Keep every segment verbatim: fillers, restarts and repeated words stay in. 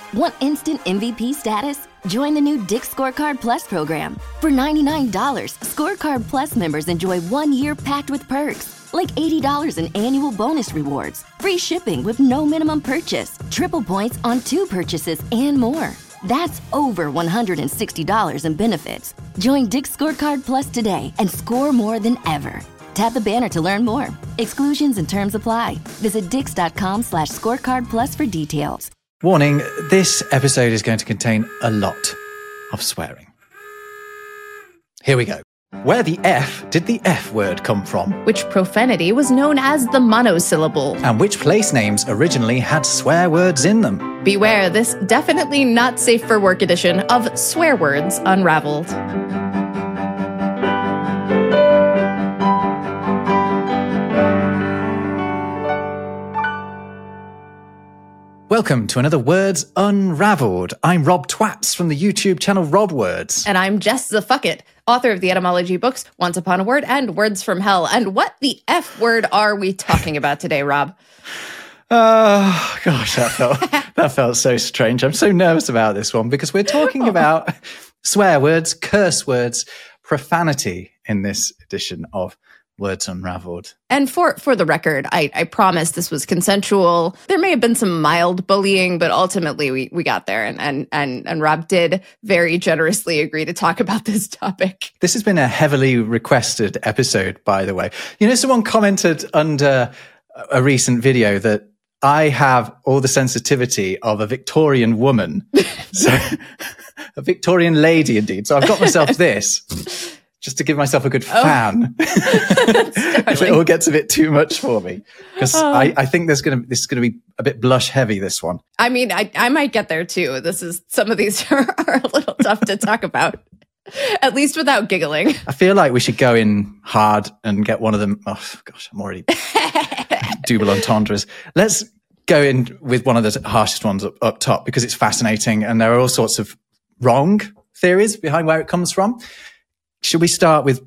Want instant M V P status? Join the new Dick's Scorecard Plus program. For ninety-nine dollars, Scorecard Plus members enjoy one year packed with perks, like eighty dollars in annual bonus rewards, free shipping with no minimum purchase, triple points on two purchases, and more. That's over one hundred sixty dollars in benefits. Join Dick's Scorecard Plus today and score more than ever. Tap the banner to learn more. Exclusions and terms apply. Visit dix.com slash scorecard plus for details. Warning, this episode is going to contain a lot of swearing. Here we go. Where the F did the F word come from? Which profanity was known as the monosyllable? And which place names originally had swear words in them? Beware this definitely not safe for work edition of Swear Words Unraveled. Welcome to another Words Unraveled. I'm Rob Twats from the YouTube channel Rob Words. And I'm Jess the Fuck It, author of the etymology books Once Upon a Word and Words from Hell. And what the F word are we talking about today, Rob? Oh, gosh, that felt, that felt so strange. I'm so nervous about this one because we're talking about swear words, curse words, profanity in this edition of Words Unraveled. And for, for the record, I, I promise this was consensual. There may have been some mild bullying, but ultimately we, we got there. And, and, and, and Rob did very generously agree to talk about this topic. This has been a heavily requested episode, by the way. You know, someone commented under a recent video that I have all the sensitivity of a Victorian woman. So, a Victorian lady, indeed. So I've got myself this. Just to give myself a good fan, oh. If it all gets a bit too much for me, because oh. I, I think there's gonna this is gonna be a bit blush heavy. This one. I mean, I I might get there too. This is some of these are, are a little tough to talk about, at least without giggling. I feel like we should go in hard and get one of them. Oh gosh, I'm already double entendres. Let's go in with one of the harshest ones up, up top because it's fascinating and there are all sorts of wrong theories behind where it comes from. Should we start with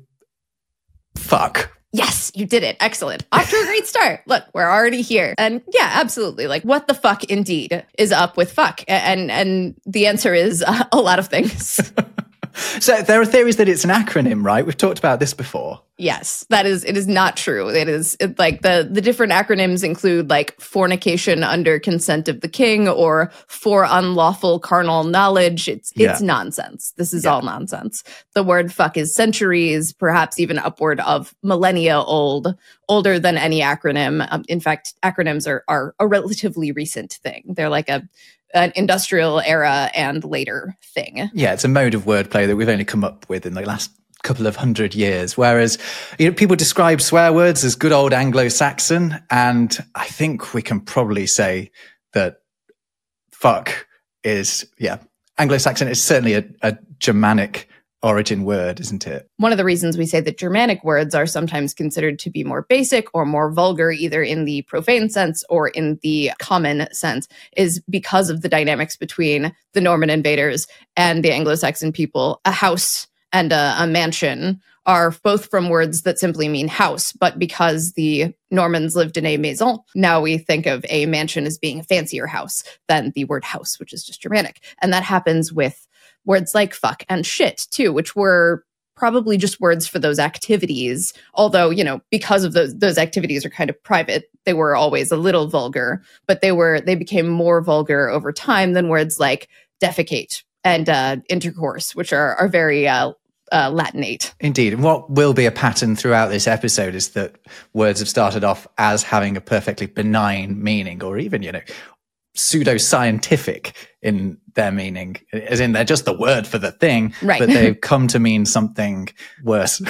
fuck? Yes, you did it. Excellent. Off to a great start. Look, we're already here. And yeah, absolutely. Like, what the fuck indeed is up with fuck? And and the answer is uh, a lot of things. So there are theories that it's an acronym, right? We've talked about this before. Yes, that is, it is not true. It is it, like the, the different acronyms include like fornication under consent of the king or for unlawful carnal knowledge. It's, it's yeah. nonsense. This is yeah. all nonsense. The word fuck is centuries, perhaps even upward of millennia old, older than any acronym. Um, in fact, acronyms are, are a relatively recent thing. They're like a, an industrial era and later thing. Yeah, it's a mode of wordplay that we've only come up with in the last couple of hundred years. Whereas, you know, people describe swear words as good old Anglo-Saxon, and I think we can probably say that fuck is, yeah, Anglo-Saxon is certainly a, a Germanic origin word, isn't it? One of the reasons we say that Germanic words are sometimes considered to be more basic or more vulgar, either in the profane sense or in the common sense, is because of the dynamics between the Norman invaders and the Anglo-Saxon people. A house and a, a mansion are both from words that simply mean house, but because the Normans lived in a maison, now we think of a mansion as being a fancier house than the word house, which is just Germanic. And that happens with words like fuck and shit, too, which were probably just words for those activities. Although, you know, because of those those activities are kind of private, they were always a little vulgar, but they were they became more vulgar over time than words like defecate and uh, intercourse, which are are very uh, uh, Latinate. Indeed. And what will be a pattern throughout this episode is that words have started off as having a perfectly benign meaning, or even, you know, pseudo-scientific in their meaning, as in they're just the word for the thing, right. But they've come to mean something worse,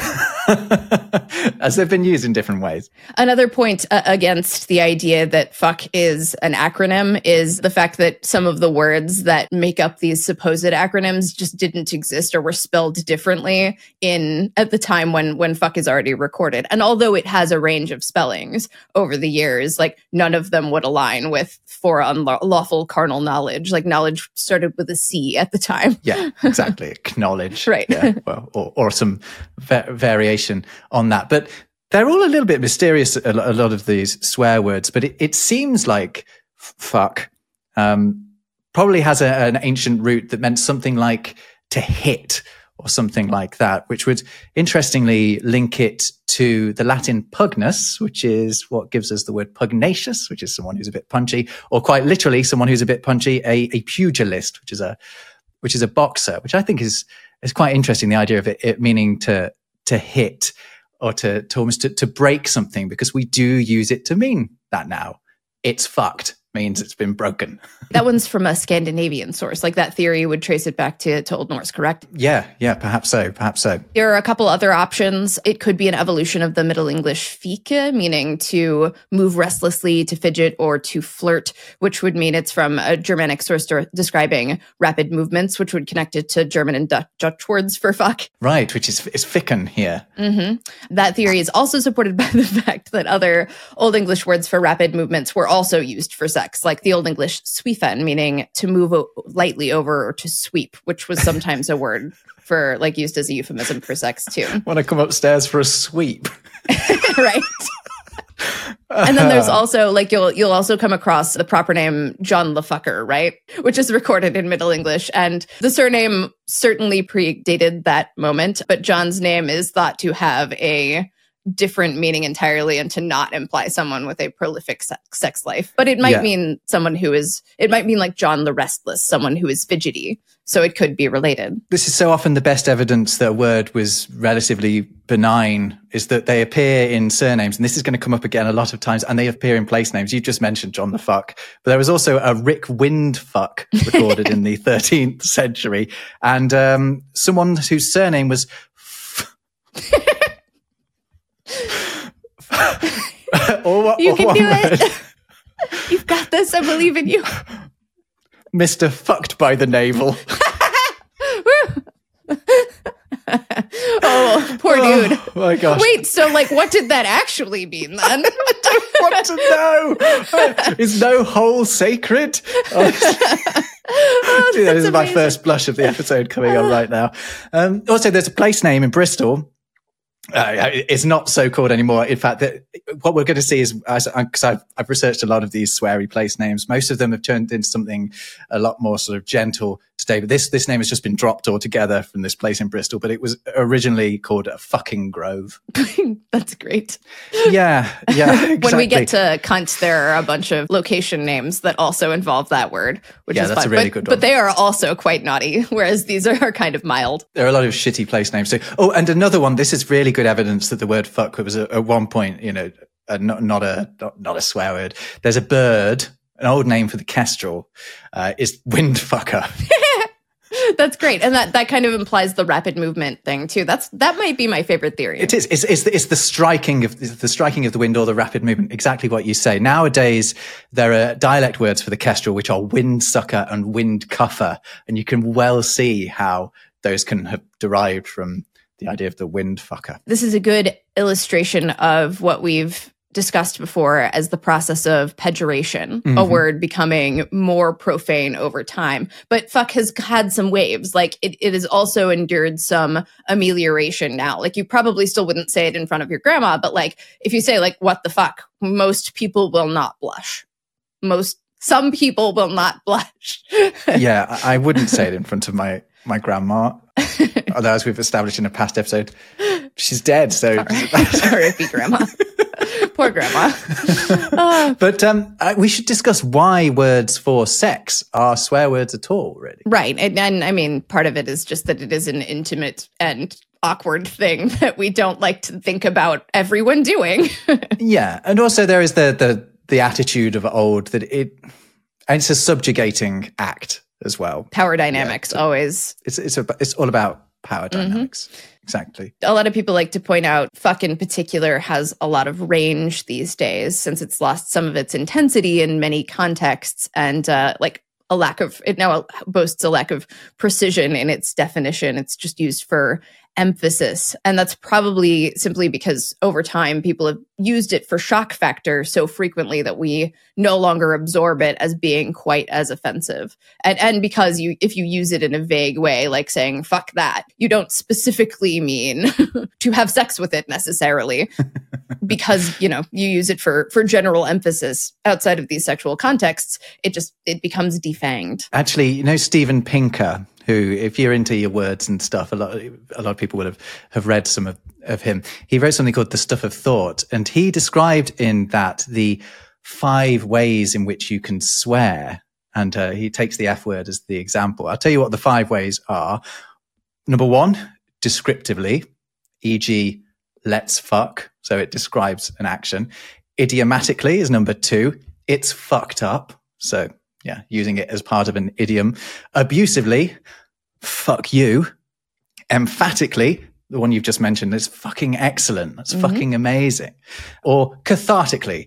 as they've been used in different ways. Another point uh, against the idea that fuck is an acronym is the fact that some of the words that make up these supposed acronyms just didn't exist or were spelled differently in at the time when when fuck is already recorded. And although it has a range of spellings over the years, like none of them would align with for unlawful carnal knowledge. Like knowledge started with a C at the time. Yeah, exactly. Acknowledge. Right. Yeah, well, or, or some va- variation on that. But they're all a little bit mysterious, a, a lot of these swear words. But it, it seems like f- fuck um, probably has a, an ancient root that meant something like to hit or something like that, which would interestingly link it to the Latin pugnus, which is what gives us the word pugnacious, which is someone who's a bit punchy, or quite literally someone who's a bit punchy, a, a pugilist, which is a which is a boxer, which I think is is quite interesting. The idea of it, it meaning to to hit or to, to almost to, to break something, because we do use it to mean that now. It's fucked means it's been broken. That one's from a Scandinavian source. Like that theory would trace it back to, to Old Norse, correct? Yeah, yeah, perhaps so, perhaps so. There are a couple other options. It could be an evolution of the Middle English fike, meaning to move restlessly, to fidget, or to flirt, which would mean it's from a Germanic source de- describing rapid movements, which would connect it to German and Dutch, Dutch words for fuck. Right, which is, is ficken here. Mm-hmm. That theory is also supported by the fact that other Old English words for rapid movements were also used for sex, like the Old English sweefen, meaning to move o- lightly over, or to sweep, which was sometimes a word for like used as a euphemism for sex too. Want to come upstairs for a sweep. Right. And then there's also like you'll you'll also come across the proper name John the Fucker, right? Which is recorded in Middle English. And the surname certainly predated that moment, but John's name is thought to have a different meaning entirely and to not imply someone with a prolific sex, sex life. But it might Yeah. mean someone who is, it might mean like John the Restless, someone who is fidgety. So it could be related. This is so often the best evidence that a word was relatively benign, is that they appear in surnames. And this is going to come up again a lot of times, and they appear in place names. You just mentioned John the Fuck, but there was also a Rick Windfuck recorded in the thirteenth century. And um, someone whose surname was or what, You or can one do word. it. You've got this. I believe in you. Mister Fucked by the Navel. Oh, poor dude. Oh my gosh. Wait, so like what did that actually mean then? Want to know? Is no hole sacred? Oh, Oh, this that's is my amazing. first blush of the episode coming on right now. Um, also, there's a place name in Bristol. Uh, it's not so called anymore. In fact, that what we're going to see is, because I've, I've researched a lot of these sweary place names, most of them have turned into something a lot more sort of gentle today. But this this name has just been dropped altogether from this place in Bristol. But it was originally called a fucking Grove. That's great. Yeah, yeah. Exactly. When we get to cunt, there are a bunch of location names that also involve that word, which Yeah, is that's fun. a really but, good but one. they are also quite naughty, whereas these are kind of mild. There are a lot of shitty place names too. Oh, and another one. This is really good evidence that the word "fuck" was a, at one point, you know, a, not, not a not, not a swear word. There's a bird, an old name for the kestrel, uh, is windfucker. That's great, and that, that kind of implies the rapid movement thing too. That's that might be my favorite theory. It is. It's, it's, the, it's the striking of it's the striking of the wind or the rapid movement. Exactly what you say. Nowadays, there are dialect words for the kestrel, which are windsucker and windcuffer, and you can well see how those can have derived from the idea of the windfucker. This is a good illustration of what we've discussed before as the process of pejoration, Mm-hmm. a word becoming more profane over time. But fuck has had some waves. Like it, it has also endured some amelioration now. Like you probably still wouldn't say it in front of your grandma, but like if you say like, what the fuck, most people will not blush. Most, some people will not blush. Yeah, I I wouldn't say it in front of my my grandma. Although, as we've established in a past episode, she's dead. So, R I P grandma. Poor grandma. Uh, but um, I, we should discuss why words for sex are swear words at all. Really, right. And, and I mean, part of it is just that it is an intimate and awkward thing that we don't like to think about everyone doing. yeah, and also there is the the the attitude of old that it, and it's a subjugating act as well. Power dynamics, Yeah. always. It's it's a, it's all about power dynamics. Mm-hmm. Exactly. A lot of people like to point out fuck in particular has a lot of range these days since it's lost some of its intensity in many contexts and uh, like a lack of, it now boasts a lack of precision in its definition. It's just used for emphasis. And that's probably simply because over time, people have used it for shock factor so frequently that we no longer absorb it as being quite as offensive. And, and because you, if you use it in a vague way, like saying, fuck that, you don't specifically mean to have sex with it necessarily. Because, you know, you use it for, for general emphasis outside of these sexual contexts, it just, it becomes defanged. Actually, you know, Steven Pinker, who, if you're into your words and stuff, a lot, a lot of people would have, have read some of, of him. He wrote something called The Stuff of Thought, and he described in that the five ways in which you can swear. And uh, he takes the F word as the example. I'll tell you what the five ways are. Number one, descriptively, for example, let's fuck. So it describes an action. Idiomatically is number two. It's fucked up. So yeah, using it as part of an idiom. Abusively, fuck you. Emphatically, the one you've just mentioned, is fucking excellent. That's mm-hmm. fucking amazing. Or cathartically,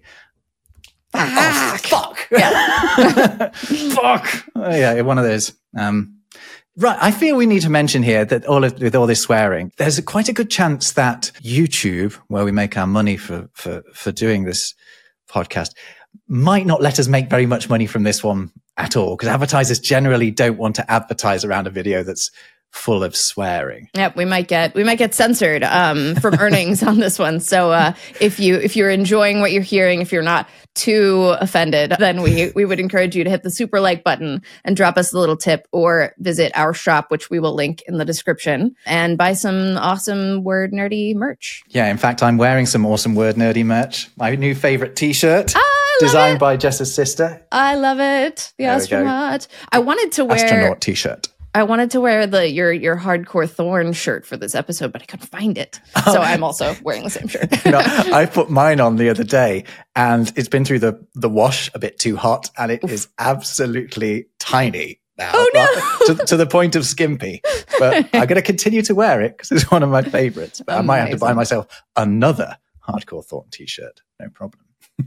fuck. Oh, fuck. Yeah. Fuck. Oh, yeah, one of those. Um, Right. I feel we need to mention here that all of, with all this swearing, there's a, quite a good chance that YouTube, where we make our money for, for, for doing this podcast, might not let us make very much money from this one at all, because advertisers generally don't want to advertise around a video that's full of swearing. Yep, we might get we might get censored um, from earnings on this one. So uh, if you if you're enjoying what you're hearing, if you're not too offended, then we we would encourage you to hit the super like button and drop us a little tip, or visit our shop, which we will link in the description, and buy some awesome Word Nerdy merch. Yeah, in fact, I'm wearing some awesome Word Nerdy merch. My new favorite T-shirt. I designed it. by Jess's sister. I love it. The there astronaut. I wanted to wear astronaut T-shirt. I wanted to wear the your your hardcore Thorn shirt for this episode, but I couldn't find it. So I'm also wearing the same shirt. No, I put mine on the other day, and it's been through the the wash a bit too hot, and it Oof. is absolutely tiny now. Oh no! to, to the point of skimpy. But I'm going to continue to wear it because it's one of my favorites. But Amazing. I might have to buy myself another hardcore Thorn T-shirt. No problem.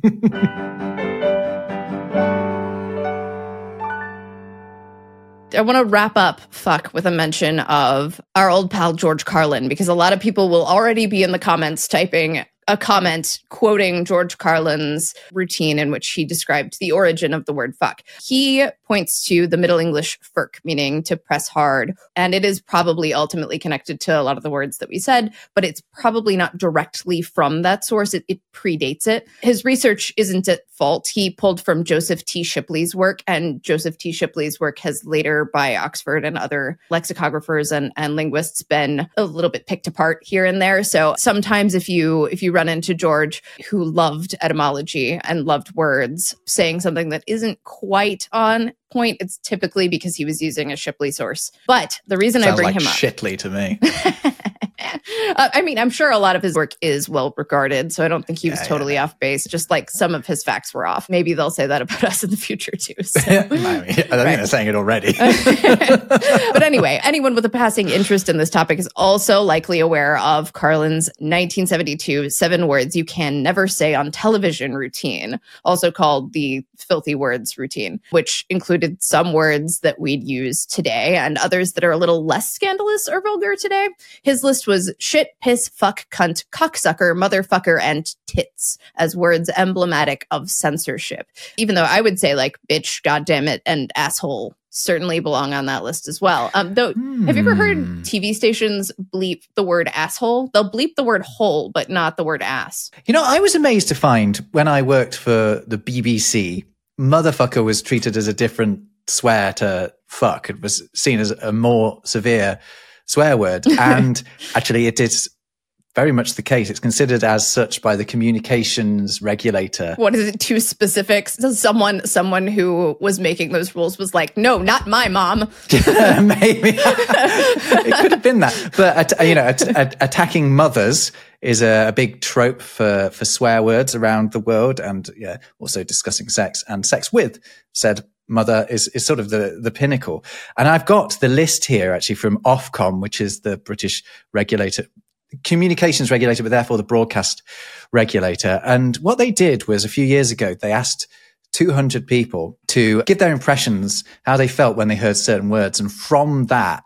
I want to wrap up fuck with a mention of our old pal George Carlin, because a lot of people will already be in the comments typing a comment quoting George Carlin's routine in which he described the origin of the word fuck. He points to the Middle English fyrk, meaning to press hard, and it is probably ultimately connected to a lot of the words that we said, but it's probably not directly from that source. It, it predates it. His research isn't at fault. He pulled from Joseph T. Shipley's work, and Joseph T. Shipley's work has later, by Oxford and other lexicographers and, and linguists, been a little bit picked apart here and there. So sometimes if you if you run into George, who loved etymology and loved words, saying something that isn't quite on point, it's typically because he was using a Shipley source. But the reason Sounds I bring like him up... Shitley to me. uh, I mean, I'm sure a lot of his work is well regarded, so I don't think he was yeah, totally yeah. off base. Just like some of his facts were off. Maybe they'll say that about us in the future too. So. I, mean, I don't think they're saying it already. But anyway, anyone with a passing interest in this topic is also likely aware of Carlin's nineteen seventy-two seven words you can never say on television routine, also called the filthy words routine, which included some words that we'd use today and others that are a little less scandalous or vulgar today. His list was shit, piss, fuck, cunt, cocksucker, motherfucker, and tits as words emblematic of censorship. Even though I would say like bitch, goddammit, and asshole certainly belong on that list as well. Um, though, hmm. have you ever heard T V stations bleep the word asshole? They'll bleep the word hole, but not the word ass. You know, I was amazed to find when I worked for the B B C, motherfucker was treated as a different swear to fuck. It was seen as a more severe swear word. And actually it is very much the case. It's considered as such by the communications regulator. What is it, too specific? So someone someone who was making those rules was like, no, not my mom. Maybe. It could have been that. But, you know, at, at, attacking mothers is a, a big trope for, for swear words around the world. And yeah, also discussing sex and sex with said mother is, is sort of the, the pinnacle. And I've got the list here actually from Ofcom, which is the British regulator, communications regulator, but therefore the broadcast regulator. And what they did was a few years ago, they asked two hundred people to give their impressions, how they felt when they heard certain words. And from that,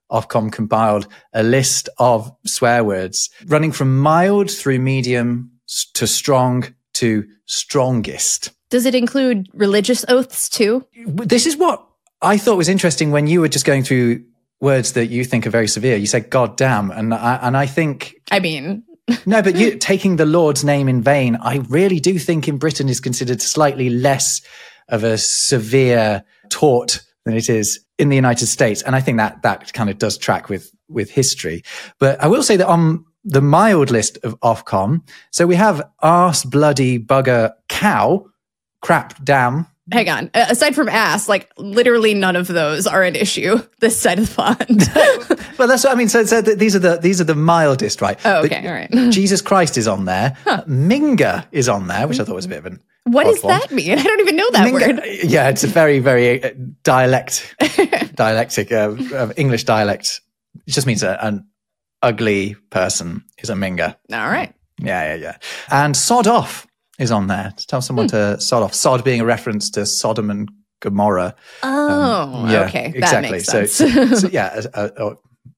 Ofcom compiled a list of swear words running from mild through medium to strong to strongest. Does it include religious oaths too? This is what I thought was interesting when you were just going through words that you think are very severe. You said "God damn," and I, and I think... I mean... no, but you taking the Lord's name in vain, I really do think in Britain is considered slightly less of a severe tort than it is in the United States. And I think that that kind of does track with, with history. But I will say that on the mild list of Ofcom, so we have arse, bloody, bugger, cow, crap, damn. Hang on. Uh, aside from ass, like literally none of those are an issue this side of the pond. Well, that's what I mean. So, so th- these are the these are the mildest, right? Oh, okay, the, all right. Jesus Christ is on there. Huh. Minga is on there, which I thought was a bit of an What does one. that mean? I don't even know that Minga, word. Yeah, it's a very, very uh, dialect, dialectic, uh, uh, English dialect. It just means a, an ugly person is a minga. All right. Yeah, yeah, yeah. And sod off is on there. To tell someone hmm. to sod off. Sod being a reference to Sodom and Gomorrah. Oh, um, yeah, okay. That exactly. makes sense. So, so, so yeah, a, a, a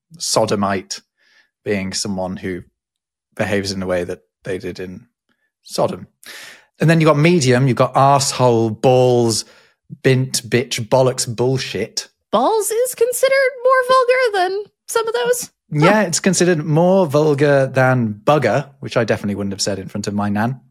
sodomite being someone who behaves in a way that they did in Sodom. And then you've got medium, you've got arsehole, balls, bint, bitch, bollocks, bullshit. Balls is considered more vulgar than some of those? Yeah, huh. It's considered more vulgar than bugger, which I definitely wouldn't have said in front of my nan.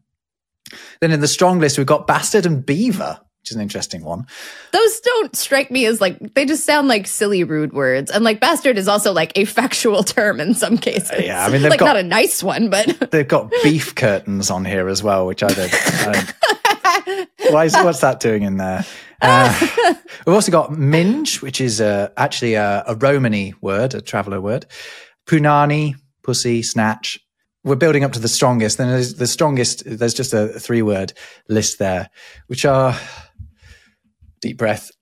Then in the strong list, we've got bastard and beaver, which is an interesting one. Those don't strike me as like, they just sound like silly, rude words. And like bastard is also like a factual term in some cases. Uh, yeah, I mean, they've like got, not a nice one, but. They've got beef curtains on here as well, which I don't. I don't why is, what's that doing in there? Uh, we've also got minge, which is uh, actually a, a Romany word, a traveller word. Punani, pussy, snatch. We're building up to the strongest. Then there's the strongest, there's just a three word list there, which are, deep breath,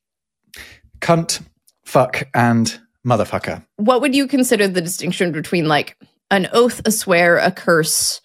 cunt, fuck, and motherfucker. What would you consider the distinction between like an oath, a swear, a curse,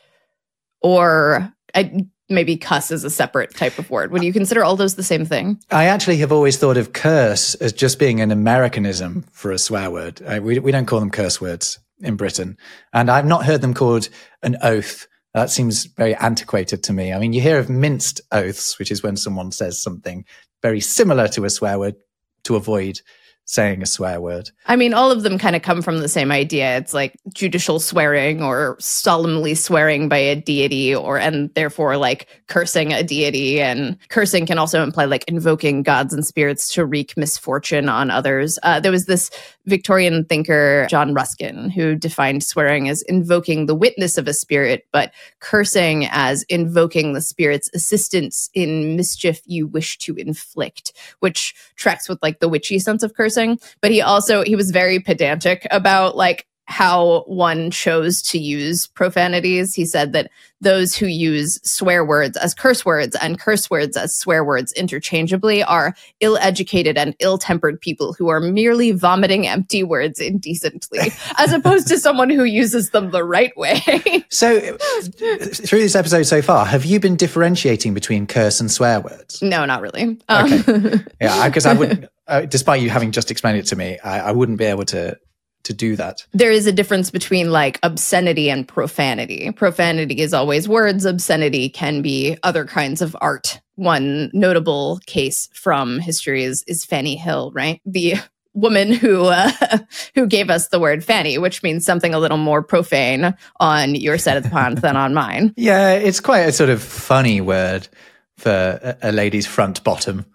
or a, maybe cuss is a separate type of word? Would you consider all those the same thing? I actually have always thought of curse as just being an Americanism for a swear word. Uh, we, we don't call them curse words in Britain. And I've not heard them called an oath. That seems very antiquated to me. I mean, you hear of minced oaths, which is when someone says something very similar to a swear word to avoid saying a swear word. I mean, all of them kind of come from the same idea. It's like judicial swearing or solemnly swearing by a deity, or and therefore like cursing a deity. And cursing can also imply like invoking gods and spirits to wreak misfortune on others. Uh, there was this Victorian thinker, John Ruskin, who defined swearing as invoking the witness of a spirit, but cursing as invoking the spirit's assistance in mischief you wish to inflict, which tracks with like the witchy sense of cursing. But he also, he was very pedantic about like how one chose to use profanities. He said that those who use swear words as curse words and curse words as swear words interchangeably are ill-educated and ill-tempered people who are merely vomiting empty words indecently, as opposed to someone who uses them the right way. So through this episode so far, have you been differentiating between curse and swear words? No, not really. Um, okay. Yeah, because I would, uh, despite you having just explained it to me, I, I wouldn't be able to to do that. There is a difference between like obscenity and profanity. Profanity is always words. Obscenity can be other kinds of art. One notable case from history is, is Fanny Hill, right? The woman who uh, who gave us the word fanny, which means something a little more profane on your side of the pond than on mine. Yeah, it's quite a sort of funny word for a, a lady's front bottom.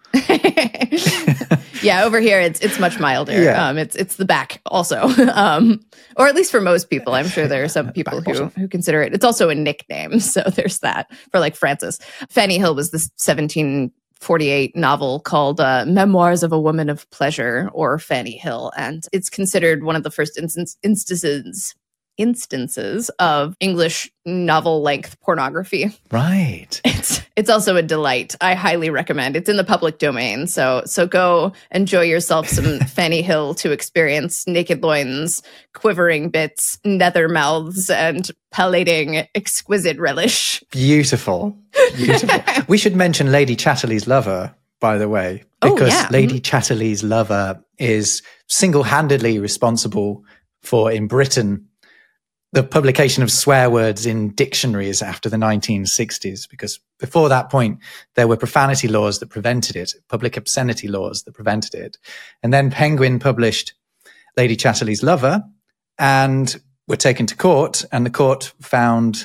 Yeah, over here it's it's much milder. Yeah. Um, it's it's the back also, um, or at least for most people. I'm sure there are some people who who consider it. It's also a nickname, so there's that for like Frances. Fanny Hill was this seventeen forty-eight novel called uh, Memoirs of a Woman of Pleasure, or Fanny Hill, and it's considered one of the first instance, instances instances of English novel-length pornography. Right. It's it's also a delight. I highly recommend. It's in the public domain, so so go enjoy yourself some Fanny Hill to experience naked loins, quivering bits, nether mouths, and pallating exquisite relish. Beautiful. Beautiful. We should mention Lady Chatterley's Lover, by the way, because oh, yeah. Lady Chatterley's Lover is single-handedly responsible for, in Britain, the publication of swear words in dictionaries after the nineteen sixties, because before that point, there were profanity laws that prevented it, public obscenity laws that prevented it. And then Penguin published Lady Chatterley's Lover and were taken to court, and the court found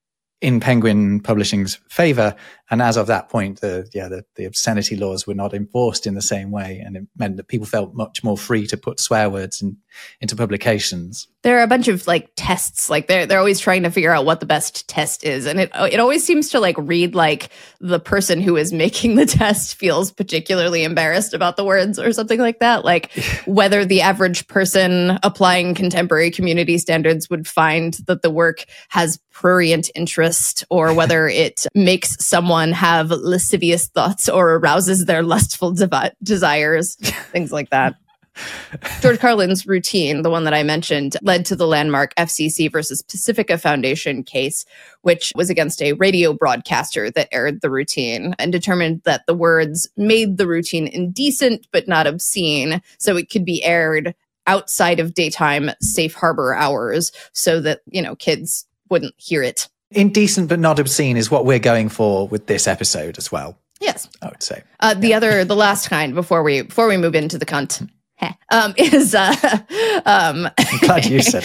in Penguin Publishing's favour. And as of that point, the yeah the, the obscenity laws were not enforced in the same way, and it meant that people felt much more free to put swear words in, into publications. There are a bunch of like tests, like they're they're always trying to figure out what the best test is, and it it always seems to like read like the person who is making the test feels particularly embarrassed about the words or something like that. Like whether the average person applying contemporary community standards would find that the work has prurient interest, or whether it makes someone have lascivious thoughts or arouses their lustful devi- desires, things like that. George Carlin's routine, the one that I mentioned, led to the landmark F C C versus Pacifica Foundation case, which was against a radio broadcaster that aired the routine and determined that the words made the routine indecent but not obscene, so it could be aired outside of daytime safe harbor hours so that, you know, kids wouldn't hear it. Indecent but not obscene is what we're going for with this episode as well. Yes, I would say. Uh, the yeah. other, the last kind before we before we move into the cunt, um, is uh, um, I'm glad you said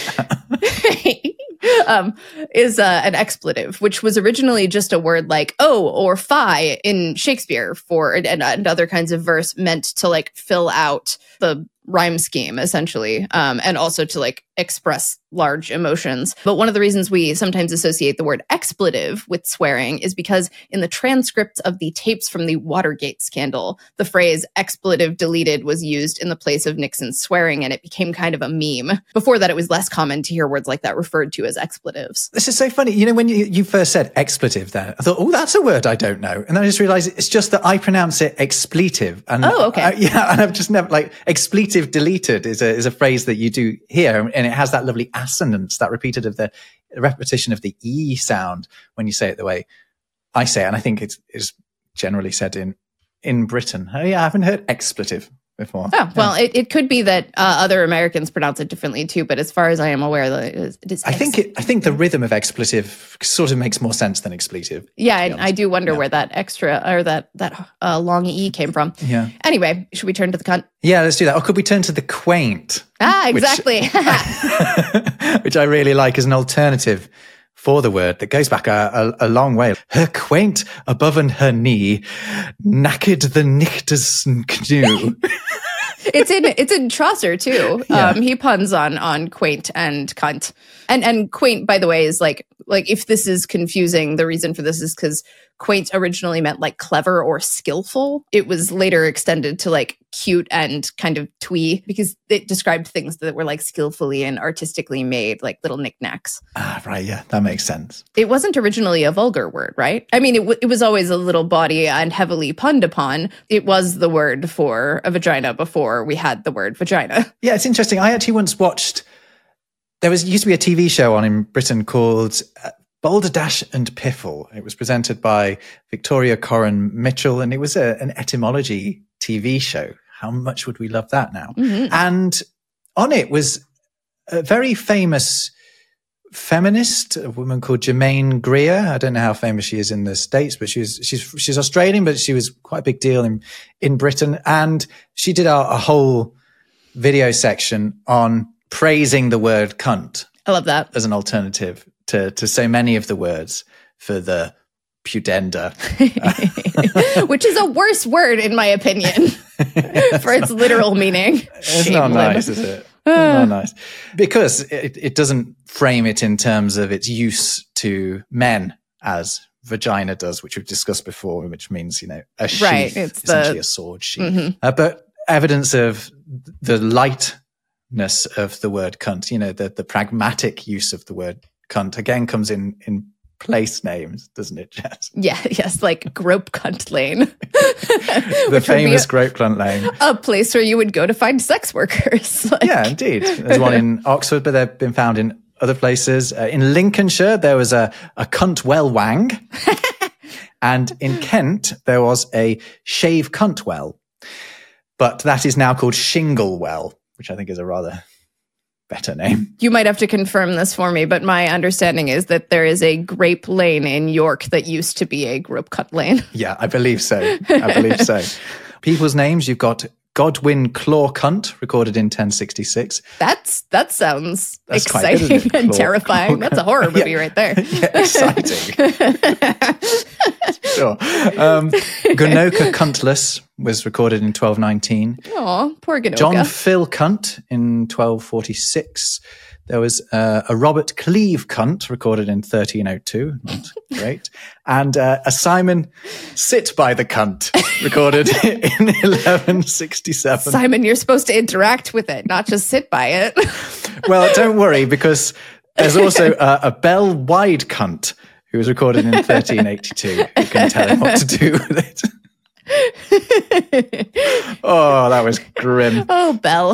that. um, is uh, an expletive, which was originally just a word like "oh" or "fi" in Shakespeare for and, and other kinds of verse, meant to like fill out the rhyme scheme, essentially, um, and also to like express large emotions. But one of the reasons we sometimes associate the word expletive with swearing is because in the transcripts of the tapes from the Watergate scandal, the phrase expletive deleted was used in the place of Nixon's swearing, and it became kind of a meme. Before that, it was less common to hear words like that referred to as expletives. This is so funny. You know, when you, you first said expletive there, I thought, oh, that's a word I don't know. And then I just realized it's just that I pronounce it expletive. And oh, okay. I, yeah, and I've just never, like, expletive deleted is a, is a phrase that you do hear, and it has that lovely assonance, that repeated of the repetition of the E sound when you say it the way I say it. And I think it's, it's generally said in, in Britain. Oh yeah, I haven't heard expletive before. Oh, well, yeah. it, it could be that uh, other Americans pronounce it differently too, but as far as I am aware, it is, it is I think it, I think the rhythm of expletive sort of makes more sense than expletive. Yeah, and I do wonder yeah. where that extra, or that, that uh, long E came from. Yeah. Anyway, should we turn to the cunt? Yeah, let's do that. Or could we turn to the quaint? Ah, exactly. Which, which I really like as an alternative for the word that goes back a, a, a long way. Her quaint above and her knee, knackered the nichters canoe. It's in it's in Chaucer too. Yeah. Um, he puns on on quaint and cunt, and and quaint, by the way, is like like if this is confusing, the reason for this is because quaint originally meant like clever or skillful. It was later extended to like cute and kind of twee because it described things that were like skillfully and artistically made, like little knickknacks. Ah, right, yeah, that makes sense. It wasn't originally a vulgar word, right? I mean, it, w- it was always a little bawdy and heavily punned upon. It was the word for a vagina before we had the word vagina. Yeah, it's interesting. I actually once watched, there was used to be a T V show on in Britain called uh, Balderdash and Piffle. It was presented by Victoria Coren Mitchell, and it was a, an etymology T V show. How much would we love that now? Mm-hmm. And on it was a very famous feminist, a woman called Germaine Greer. I don't know how famous she is in the States, but she's she's she's Australian, but she was quite a big deal in in Britain. And she did a, a whole video section on praising the word cunt. I love that as an alternative to to so many of the words for the pudenda, which is a worse word in my opinion for its literal meaning. It's Shame not limb. nice, is it? Not nice, because it, it doesn't frame it in terms of its use to men as vagina does, which we've discussed before, which means, you know, a sheath, right, it's essentially the, a sword sheath. Mm-hmm. Uh, but evidence of the lightness of the word cunt, you know, the, the pragmatic use of the word cunt again comes in, in place names, doesn't it, Jess? Yeah, yes, like Grope Cunt Lane. The famous a, Grope Cunt Lane. A place where you would go to find sex workers. Like. Yeah, indeed. There's one in Oxford, but they've been found in other places. Uh, in Lincolnshire, there was a, a Cunt Well Wang. And in Kent, there was a Shave Cunt Well. But that is now called Shingle Well. which I think is a rather better name. You might have to confirm this for me, but my understanding is that there is a grape lane in York that used to be a Grope Cut lane. Yeah, I believe so. I believe so. People's names, you've got Godwin Claw Cunt, recorded in ten sixty-six. That's That sounds That's exciting good, and Claw, terrifying. Claw That's a horror movie yeah. right there. Yeah, exciting. Sure. Um, Ganoka Cuntless was recorded in twelve nineteen. Oh, poor Ganoka. John Phil Cunt in twelve forty-six. There was uh, a Robert Cleave Cunt recorded in thirteen oh two. Not great. And uh, a Simon Sit by the Cunt recorded in eleven sixty-seven. Simon, you're supposed to interact with it, not just sit by it. Well, don't worry, because there's also uh, a Bell Wide Cunt who was recorded in thirteen eighty-two. You can tell him what to do with it. Oh, that was grim. Oh, Bell.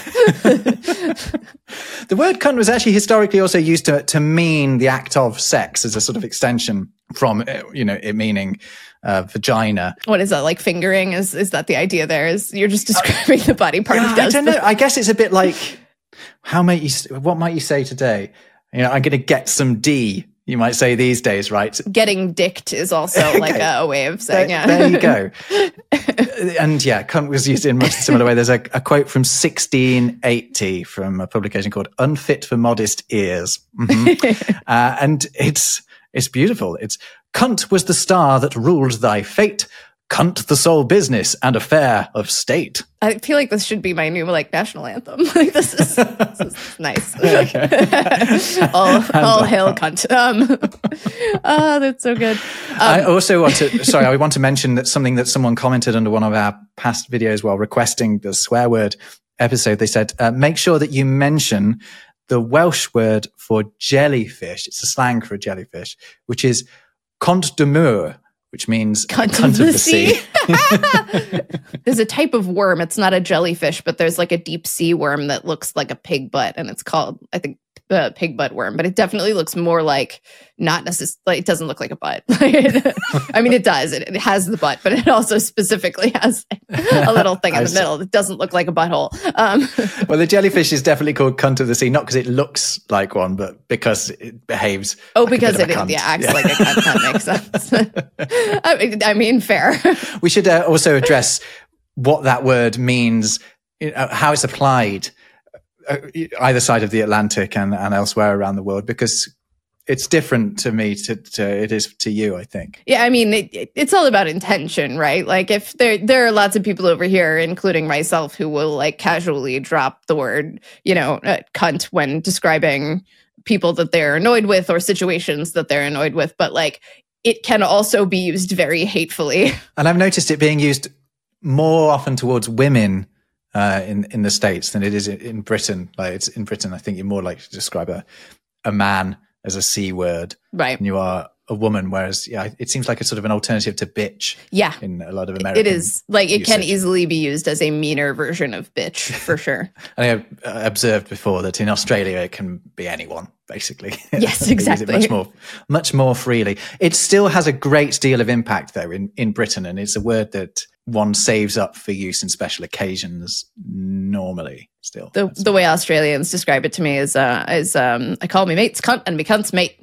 The word cunt was actually historically also used to, to mean the act of sex as a sort of extension from, you know, it meaning uh, vagina. What is that, like fingering? Is is that the idea there? Is you're just describing the body part? Yeah, it does I don't know. I guess it's a bit like, how might you, what might you say today? You know, I'm going to get some D. You might say these days, right? Getting dicked is also like a, a way of saying, there, yeah. There you go. And yeah, cunt was used in much similar way. There's a, a quote from sixteen eighty from a publication called Unfit for Modest Ears. Mm-hmm. uh, and it's, it's beautiful. It's, cunt was the star that ruled thy fate. Cunt the sole business and affair of state. I feel like this should be my new like national anthem. Like this is, this is nice. all, all hail cunt. Um, oh, that's so good. Um, I also want to, sorry, I want to mention that something that someone commented under one of our past videos while requesting the swear word episode. They said, uh, make sure that you mention the Welsh word for jellyfish. It's a slang for a jellyfish, which is cont de mur, which means cunt, cunt of the, the sea. sea. There's a type of worm. It's not a jellyfish, but there's like a deep sea worm that looks like a pig butt, and it's called, I think, uh, pig butt worm. But it definitely looks more like not necessarily. Like, it doesn't look like a butt. I mean, it does. It, it has the butt, but it also specifically has a little thing in the middle that doesn't look like a butthole. Um, well, the jellyfish is definitely called cunt of the sea, not because it looks like one, but because it behaves. Oh, like because it it yeah, acts yeah. like a cunt. That makes sense. I, mean, I mean, fair. We should uh, also address what that word means, you know, how it's applied uh, either side of the Atlantic and, and elsewhere around the world, because it's different to me to, to it is to you, I think. Yeah, I mean, it, it's all about intention, right? Like, if there there are lots of people over here, including myself, who will like casually drop the word, you know, uh, cunt when describing people that they're annoyed with or situations that they're annoyed with, but like, it can also be used very hatefully. And I've noticed it being used more often towards women uh, in in the States than it is in Britain. Like, it's in Britain, I think you're more likely to describe a a man as a C word, right? And you are a woman, whereas yeah, it seems like it's sort of an alternative to bitch. Yeah, in a lot of American. It is like it usage. Can easily be used as a meaner version of bitch for sure. And I observed before that in Australia it can be anyone, basically. Yes, exactly. much more, much more freely. It still has a great deal of impact though in in Britain, and it's a word that one saves up for use in special occasions normally. Still, the the way Australians describe it to me is uh, is um, I call me mates cunt and me cunts mate.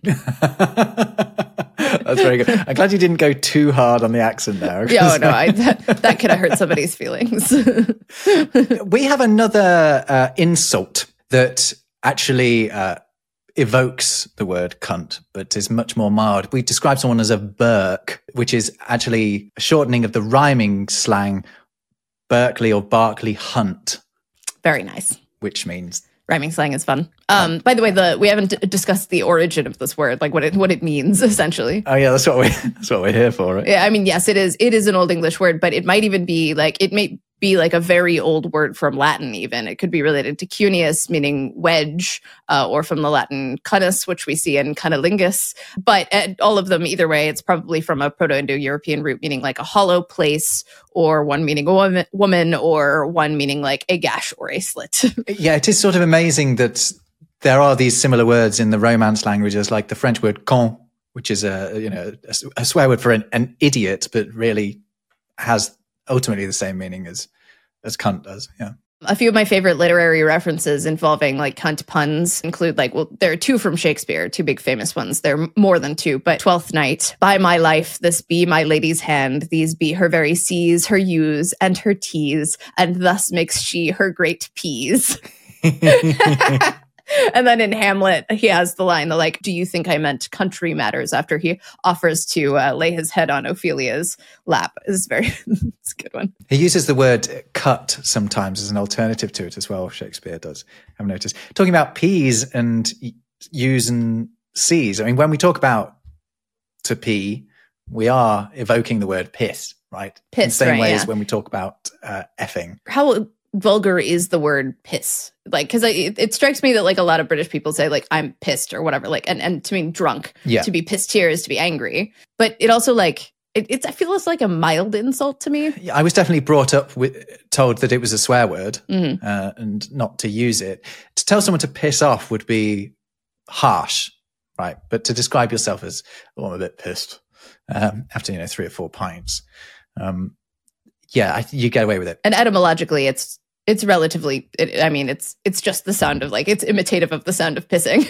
That's very good. I'm glad you didn't go too hard on the accent there. Yeah, oh, no, I, that, that could have hurt somebody's feelings. We have another uh, insult that actually uh, evokes the word cunt, but is much more mild. We describe someone as a Burke, which is actually a shortening of the rhyming slang Berkeley or Barclay Hunt. Very nice. Which means rhyming slang is fun. Um, by the way, the we haven't d- discussed the origin of this word, like what it what it means essentially. Oh yeah, that's what we that's what we're here for, right? Yeah, I mean, yes, it is. It is an Old English word, but it might even be like it may be like a very old word from Latin. Even it could be related to cuneus, meaning wedge, uh, or from the Latin cunus, which we see in cunnilingus. But at all of them, either way, it's probably from a Proto-Indo-European root, meaning like a hollow place, or one meaning a woman, woman, or one meaning like a gash or a slit. Yeah, it is sort of amazing that there are these similar words in the Romance languages, like the French word con, which is a you know a, a swear word for an, an idiot, but really has ultimately the same meaning as as cunt does. Yeah. A few of my favorite literary references involving like cunt puns include like, well, there are two from Shakespeare, two big famous ones. There are more than two, but Twelfth Night, by my life, this be my lady's hand, these be her very C's, her U's, and her T's, and thus makes she her great P's. And then in Hamlet, he has the line, the like, do you think I meant country matters, after he offers to uh, lay his head on Ophelia's lap. It's very, it's a good one. He uses the word cut sometimes as an alternative to it as well, Shakespeare does, I've noticed. Talking about P's and U's and C's, I mean, when we talk about to pee, we are evoking the word piss, right? Piss, in the same right, way yeah. as when we talk about uh, effing. How vulgar is the word piss? Like, because it, it strikes me that like a lot of British people say like I'm pissed or whatever, like and, and to mean drunk, yeah. to be pissed here is to be angry. But it also like it, it's I feel it's like a mild insult to me. Yeah, I was definitely brought up with told that it was a swear word mm-hmm. uh, and not to use it. To tell someone to piss off would be harsh, right? But to describe yourself as oh, I'm a bit pissed um, after you know three or four pints, um, yeah, I, you get away with it. And etymologically, it's it's relatively. It, I mean, it's it's just the sound of like it's imitative of the sound of pissing.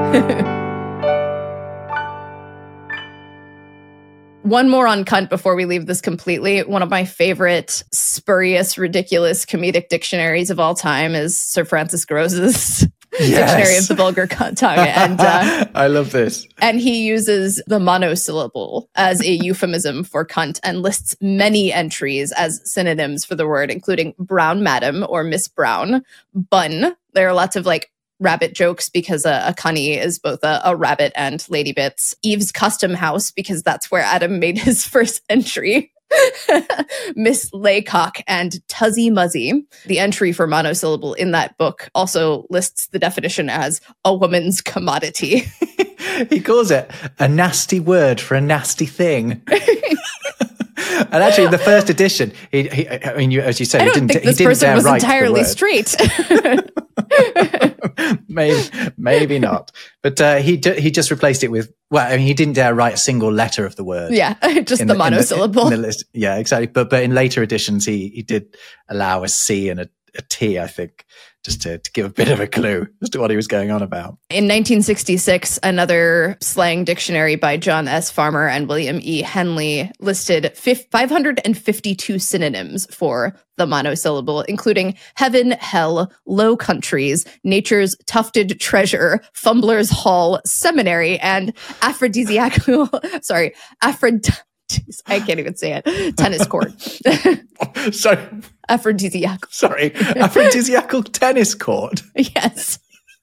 One more on cunt before we leave this completely. One of my favorite spurious, ridiculous comedic dictionaries of all time is Sir Francis Grose's yes. Dictionary of the Vulgar Cunt Tongue. And uh, I love this. And he uses the monosyllable as a euphemism for cunt and lists many entries as synonyms for the word, including brown madam or Miss Brown, bun. There are lots of like rabbit jokes because a, a cunny is both a, a rabbit and lady bits. Eve's Custom House because that's where Adam made his first entry. Miss Laycock and Tuzzy Muzzy. The entry for monosyllable in that book also lists the definition as a woman's commodity. He calls it a nasty word for a nasty thing. And actually, in the first edition, he, he I mean, you, as you said, I don't he didn't. think this he didn't person dare was write entirely the word. straight. maybe, maybe not. But uh, he d- he just replaced it with. Well, I mean, he didn't dare write a single letter of the word. Yeah, just the, the monosyllable. In the, in the list. Yeah, exactly. But but in later editions, he he did allow a C and a, a T, I think, just to, to give a bit of a clue as to what he was going on about. In nineteen sixty-six, another slang dictionary by John S. Farmer and William E. Henley listed five hundred fifty-two synonyms for the monosyllable, including heaven, hell, low countries, nature's tufted treasure, fumbler's hall, seminary, and aphrodisiacal, sorry, aphrodisiacal. Jeez, I can't even say it. Tennis court. Sorry. Aphrodisiacal. Sorry. Aphrodisiacal tennis court. Yes.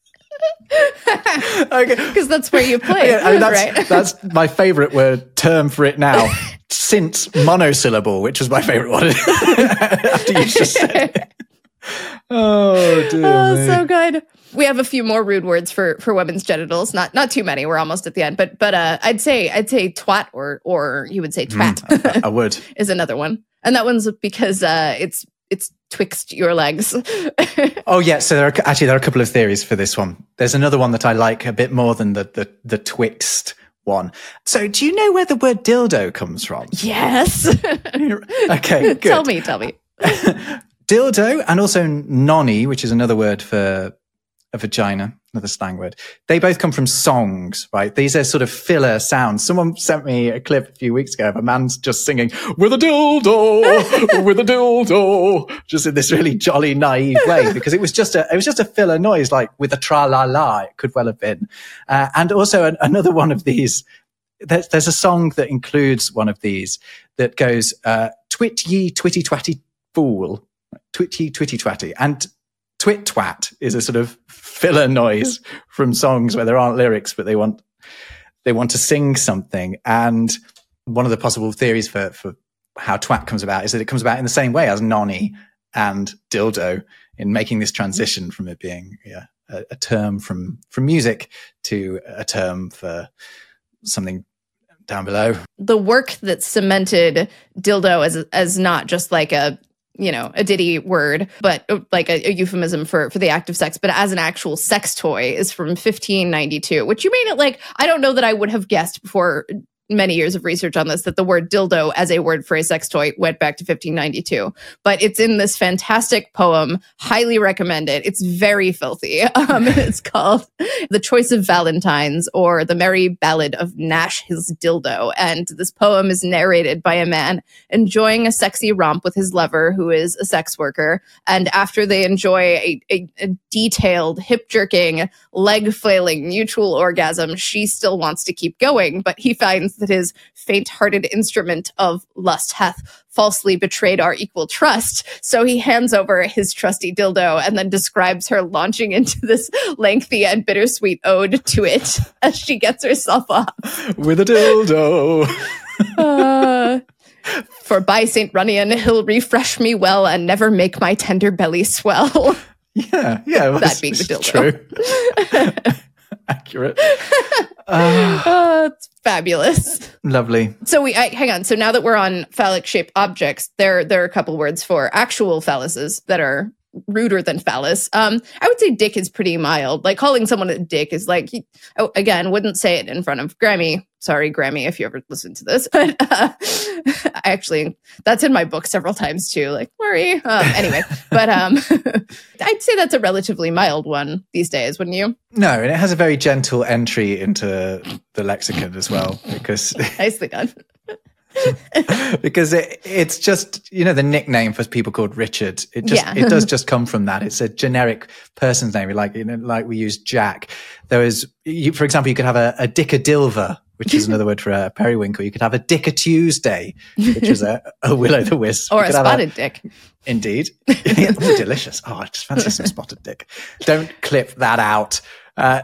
Okay. Because that's where you play. Yeah, I mean, that's, right? that's my favorite word term for it now. Since monosyllable, which was my favorite one. After you just said it. Oh, dear Oh, me. so good. We have a few more rude words for, for women's genitals. Not not too many. We're almost at the end. But but uh, I'd say I'd say twat or or you would say twat. Mm, I, I would. Is another one, and that one's because uh, it's it's twixt your legs. Oh yeah. So there are actually there are a couple of theories for this one. There's another one that I like a bit more than the the, the twixt one. So do you know where the word dildo comes from? Yes. Okay. Good. Tell me. Tell me. Dildo and also nonny, which is another word for a vagina, another slang word. They both come from songs, right? These are sort of filler sounds. Someone sent me a clip a few weeks ago of a man just singing, with a dildo, with a dildo, just in this really jolly, naive way, because it was just a, it was just a filler noise, like with a tra-la-la, it could well have been. Uh, and also an, another one of these, there's, there's a song that includes one of these that goes, uh, twit ye twitty twatty fool, twit ye twitty twatty. And twit twat is a sort of filler noise from songs where there aren't lyrics, but they want they want to sing something. And one of the possible theories for, for how twat comes about is that it comes about in the same way as nonny and dildo in making this transition from it being yeah, a, a term from, from music to a term for something down below. The work that cemented dildo as as not just like a you know, a ditty word, but like a, a euphemism for, for the act of sex, but as an actual sex toy is from fifteen ninety-two, which you made it like, I don't know that I would have guessed before many years of research on this, that the word dildo as a word for a sex toy went back to fifteen ninety-two. But it's in this fantastic poem. Highly recommend it. It's very filthy. Um, it's called The Choice of Valentines, or The Merry Ballad of Nash His Dildo. And this poem is narrated by a man enjoying a sexy romp with his lover, who is a sex worker. And after they enjoy a, a, a detailed, hip-jerking, leg-flailing mutual orgasm, she still wants to keep going, but he finds that his faint-hearted instrument of lust hath falsely betrayed our equal trust. So he hands over his trusty dildo and then describes her launching into this lengthy and bittersweet ode to it as she gets herself off. With a dildo. uh, For by Saint Runyon, he'll refresh me well and never make my tender belly swell. Yeah, yeah. Well, that being the dildo. True. Accurate. Uh, oh, it's fabulous. Lovely. So we I, hang on. So now that we're on phallic shaped objects, there there are a couple words for actual phalluses that are ruder than phallus. Um, I would say dick is pretty mild. Like calling someone a dick is like, oh, again, wouldn't say it in front of Grammy. Sorry, Grammy, if you ever listen to this. But uh, actually, that's in my book several times too. Like, worry. Um, anyway, but um, I'd say that's a relatively mild one these days, wouldn't you? No, and it has a very gentle entry into the lexicon as well, because nicely done. because it, it's just, you know, the nickname for people called Richard. It just Yeah. it does just come from that. It's a generic person's name, like you know, like we use Jack. There is, you, for example, you could have a, a Dickadilver, which is another word for a periwinkle. You could have a Dick a Tuesday, which is a, a will-o'-the-wisp, or you a could have spotted dick. Indeed. Oh, delicious. Oh, I just fancy some spotted dick. Don't clip that out. Uh,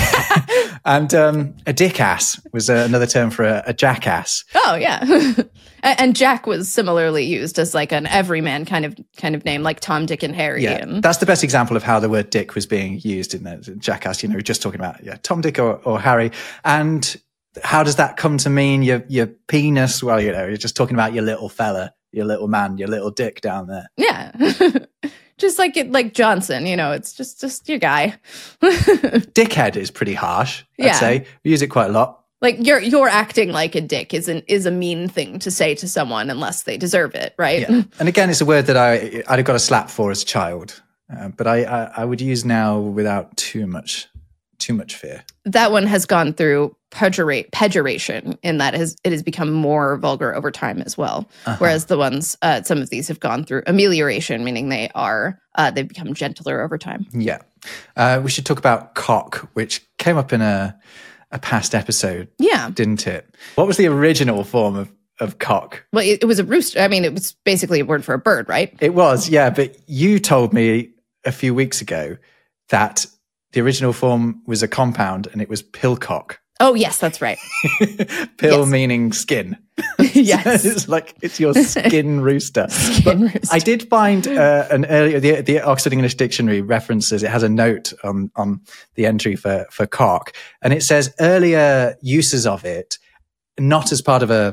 and um, a dick ass was uh, another term for a, a jackass. Oh yeah, and Jack was similarly used as like an everyman kind of kind of name, like Tom, Dick, and Harry. Yeah, and that's the best example of how the word dick was being used in the jackass. You know, just talking about yeah, Tom, Dick, or, or Harry. And how does that come to mean your your penis? Well, you know, you're just talking about your little fella, your little man, your little dick down there. Yeah. Just like it, like Johnson, you know, it's just just your guy. Dickhead is pretty harsh, I'd Yeah. say. We use it quite a lot. Like you're you're acting like a dick is an is a mean thing to say to someone unless they deserve it, right? Yeah. And again, it's a word that I I'd have got a slap for as a child, uh, but I, I I would use now without too much too much fear. That one has gone through pejorate, pejoration in that has it has become more vulgar over time as well. Uh-huh. Whereas the ones, uh, some of these have gone through amelioration, meaning they are uh, they've become gentler over time. Yeah. Uh, we should talk about cock, which came up in a a past episode, Yeah. didn't it? What was the original form of, of cock? Well, it, it was a rooster. I mean, it was basically a word for a bird, right? It was, yeah, but you told me a few weeks ago that the original form was a compound and it was pillcock. Oh, yes, that's right. Pill Yes. meaning skin. Yes. It's like it's your skin rooster. Skin But rooster. I did find uh, an earlier the, the Oxford English Dictionary references. It has a note on on the entry for for cock, and it says earlier uses of it, not as part of a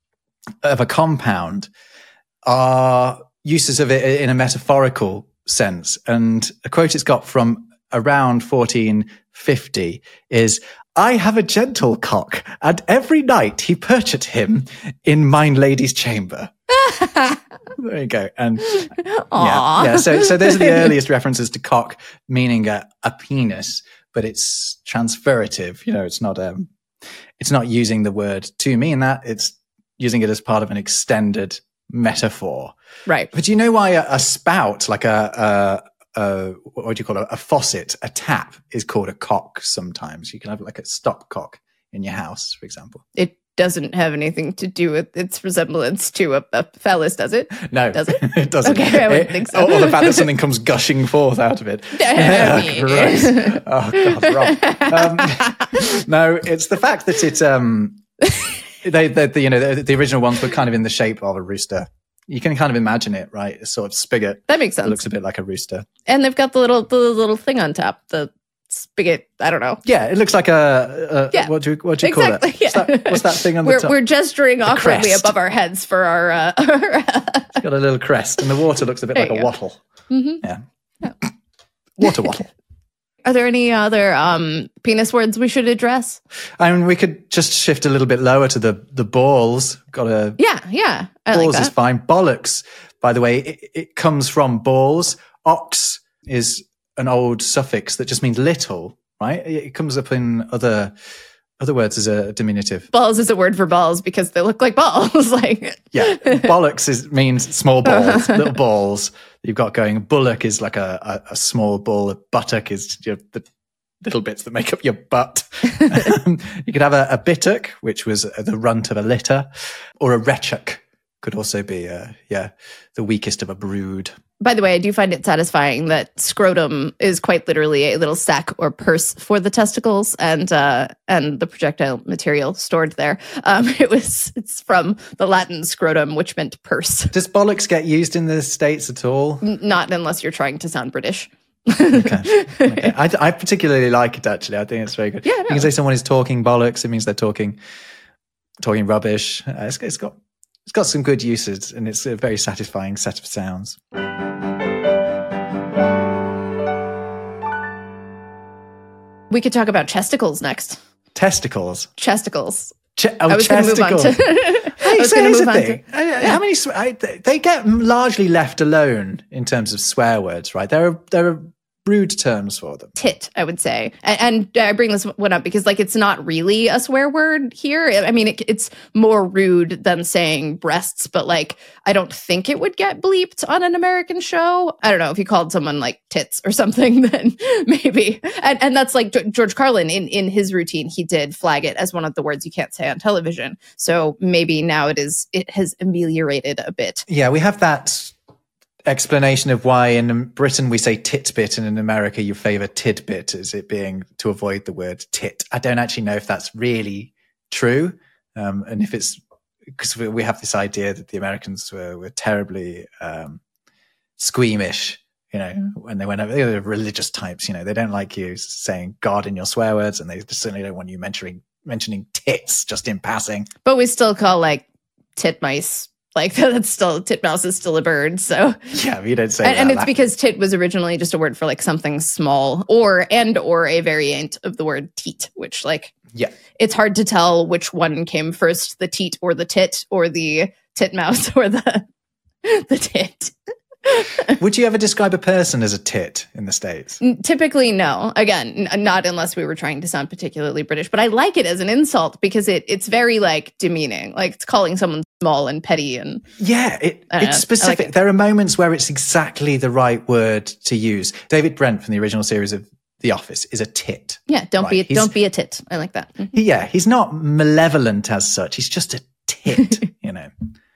of a compound, are uses of it in a metaphorical sense. And a quote it's got from around fourteen fifty is, "I have a gentle cock, and every night he percheth him in mine lady's chamber." There you go. And yeah, Aw. yeah. So, so those are the earliest references to cock, meaning a, a penis, but it's transferative. You know, it's not um, it's not using the word to mean that. It's using it as part of an extended metaphor. Right. But do you know why a, a spout, like a, a, a what do you call it, a faucet, a tap, is called a cock? Sometimes you can have like a stopcock in your house, for example. It doesn't have anything to do with its resemblance to a, a phallus, does it? No, Does it? it doesn't. Okay, I wouldn't It- think so. Or, or the fact that something comes gushing forth out of it. I mean- Gross. Oh God, Rob. Um, no, it's the fact that it. Um, they, they, the, you know, the, the original ones were kind of in the shape of a rooster. You can kind of imagine it, right? A sort of spigot. That makes It sense. looks a bit like a rooster. And they've got the little the little thing on top, the spigot. I don't know. Yeah, it looks like a. a Yeah. What do you, what do you Exactly. call it? What's, yeah. that, what's that thing on we're, the top? We're gesturing awkwardly crest. above our heads for our. Uh, our It's got a little crest, and the water looks a bit There like you a go. wattle. Mhm. Yeah. Water wattle. Are there any other um, penis words we should address? I mean, we could just shift a little bit lower to the the balls. Got a Yeah, yeah. I balls like is that. fine. Bollocks, by the way, it, it comes from balls. Ox is an old suffix that just means little, right? It comes up in other other words as a diminutive. Balls is a word for balls because they look like balls. Like Yeah, bollocks is, means small balls, little balls you've got going. Bullock is like a, a, a small ball. A buttock is your, the little bits that make up your butt. um, you could have a, a bittock, which was the runt of a litter, or a wretchock could also be, uh, yeah, the weakest of a brood. By the way, I do find it satisfying that scrotum is quite literally a little sack or purse for the testicles, and uh, and the projectile material stored there. Um, it was it's from the Latin scrotum, which meant purse. Does bollocks get used in the States at all? N- Not unless you're trying to sound British. Okay. okay. I, I particularly like it, actually. I think it's very good. Yeah, no. You can say someone is talking bollocks. It means they're talking talking rubbish. Uh, it's, it's got it's got some good uses, and it's a very satisfying set of sounds. We could talk about chesticles next. Testicles. Chesticles. Ch- oh, I was going to move on chesticles. to. Hey, I was so going here's to the move on thing. to. I- How many? sw- I, they get largely left alone in terms of swear words, right? There are there are rude terms for them. Tit, I would say. And, and I bring this one up because, like, it's not really a swear word here. I mean, it, it's more rude than saying breasts, but, like, I don't think it would get bleeped on an American show. I don't know. If you called someone, like, tits or something, then maybe. And, and that's, like, George Carlin, in, in his routine, he did flag it as one of the words you can't say on television. So maybe now it is, it has ameliorated a bit. Yeah, we have that explanation of why in Britain we say titbit, and in America you favour tidbit as it being to avoid the word tit. I don't actually know if that's really true, um, and if it's because we, we have this idea that the Americans were, were terribly um, squeamish, you know, when they went over. They were religious types, you know, they don't like you saying God in your swear words, and they certainly don't want you mentioning mentioning tits just in passing. But we still call, like, titmice. Like, that's still, titmouse is still a bird, so. Yeah, you don't say And, that. and it's That- because tit was originally just a word for, like, something small, or, and, or a variant of the word teat, which, like, yeah. it's hard to tell which one came first, the teat or the tit, or the titmouse or the, the tit. Would you ever describe a person as a tit in the States? N- Typically, no. Again, n- not unless we were trying to sound particularly British. But I like it as an insult because it it's very, like, demeaning. Like, it's calling someone small and petty and Yeah, it, I don't know. it's I specific. like it. There are moments where it's exactly the right word to use. David Brent from the original series of The Office is a tit. yeah. Don't Right, be a, he's- don't be a tit. I like that. Mhm. He- yeah, he's not malevolent as such. He's just a tit, you know.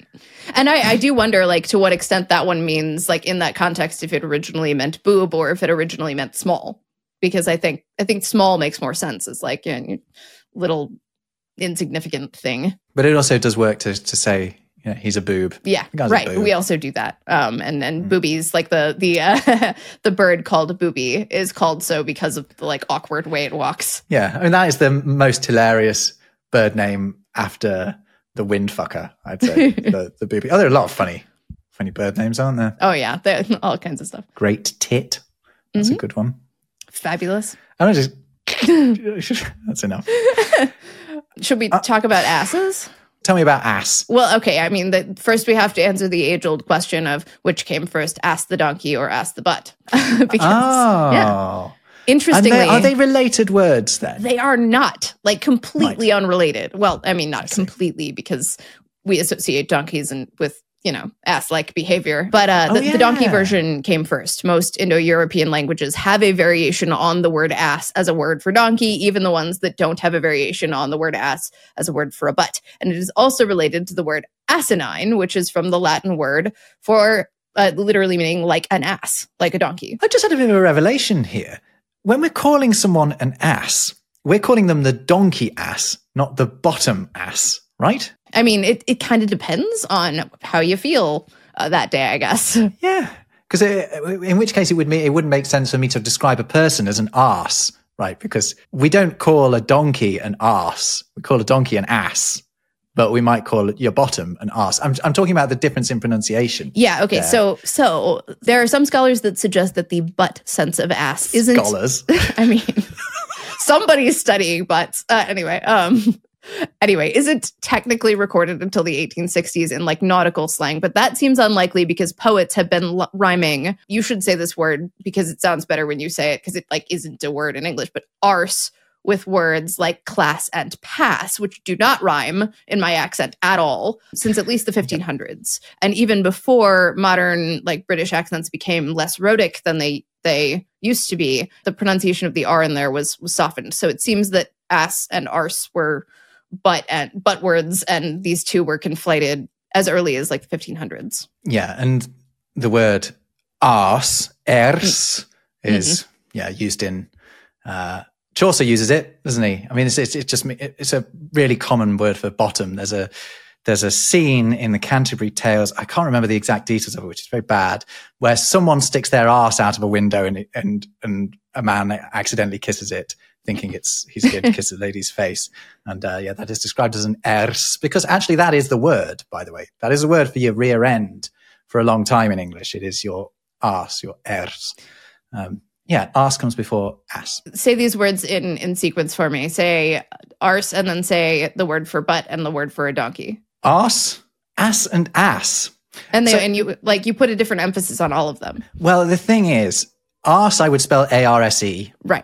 And I, I do wonder, like, to what extent that one means, like, in that context, if it originally meant boob or if it originally meant small. Because I think I think small makes more sense. It's like, you know, little insignificant thing. But it also does work to to say, you know, he's a boob. Yeah, The guy's a right. boob. We also do that. Um, and and boobies, like the the uh, the bird called a booby is called so because of the, like, awkward way it walks. Yeah, I mean, that is the most hilarious bird name after the windfucker, I'd say. the, the booby. Oh, there are a lot of funny, funny bird names, aren't there? Oh yeah, there- all kinds of stuff. Great tit. That's Mm-hmm. a good one. Fabulous. I don't just. That's enough. Should we talk about asses? Tell me about ass. Well, okay. I mean, the, first we have to answer the age-old question of which came first, ass the donkey or ass the butt? because, Oh. yeah, And interestingly, they, are they related words then? they are not, like, completely unrelated. Well, I mean, not completely, because we associate donkeys and with, you know, ass-like behavior. But uh, Oh, the, the donkey yeah. version came first. Most Indo-European languages have a variation on the word ass as a word for donkey, even the ones that don't have a variation on the word ass as a word for a butt. And it is also related to the word asinine, which is from the Latin word for uh, literally meaning like an ass, like a donkey. I just had a bit of a revelation here. When we're calling someone an ass, we're calling them the donkey ass, not the bottom ass, right? I mean, it, it kind of depends on how you feel uh, that day, I guess. Yeah, because in which case it would me- it wouldn't make sense for me to describe a person as an arse, right? Because we don't call a donkey an arse; we call a donkey an ass. but we might call it your bottom an arse. I'm, I'm talking about the difference in pronunciation. Yeah, okay. there. So so there are some scholars that suggest that the butt sense of ass isn't... Scholars. I mean, somebody's studying butts. Uh, anyway, um, anyway, isn't technically recorded until the eighteen sixties in like nautical slang, but that seems unlikely because poets have been l- rhyming. You should say this word because it sounds better when you say it because it like isn't a word in English, but arse with words like class and pass, which do not rhyme in my accent at all since at least the fifteen hundreds. And even before modern like British accents became less rhotic than they they used to be, the pronunciation of the R in there was, was softened. So it seems that ass and arse were butt and butt words, and these two were conflated as early as like the fifteen hundreds. Yeah, and the word arse, ers, is mm-hmm. yeah used in... Uh, Chaucer uses it, doesn't he? I mean, it's, it's, it's just it's a really common word for bottom. There's a there's a scene in the Canterbury Tales. I can't remember the exact details of it, which is very bad, where someone sticks their arse out of a window and and and a man accidentally kisses it, thinking it's he's going to kiss a lady's face. And uh, yeah, that is described as an ers because actually that is the word. By the way, that is a word for your rear end for a long time in English. It is your arse, your ers. Um, Yeah, arse comes before ass. Say these words in, in sequence for me. Say arse and then say the word for butt and the word for a donkey. Arse, ass, and ass. And they so, and you like you put a different emphasis on all of them. Well, the thing is, arse I would spell A R S E. Right.